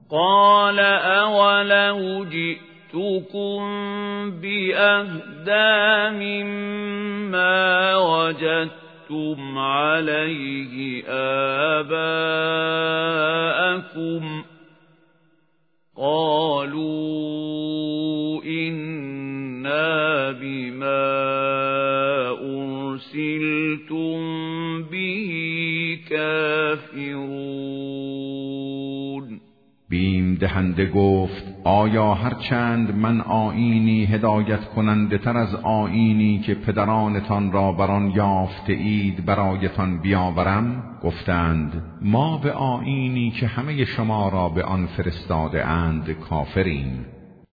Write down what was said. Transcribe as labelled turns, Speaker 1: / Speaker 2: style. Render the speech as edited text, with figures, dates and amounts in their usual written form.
Speaker 1: قال أولو جئتكم بأهدى مما وجدتم عليه آباءكم قالوا إنا بما أرسلتم به کافرون.
Speaker 2: بیم دهنده گفت آیا هرچند من آیینی هدایت کننده تر از آیینی که پدرانتان را بر آن یافته اید برایتان بیاورم؟ گفتند ما به آیینی که همه شما را به آن فرستاده اند کافریم.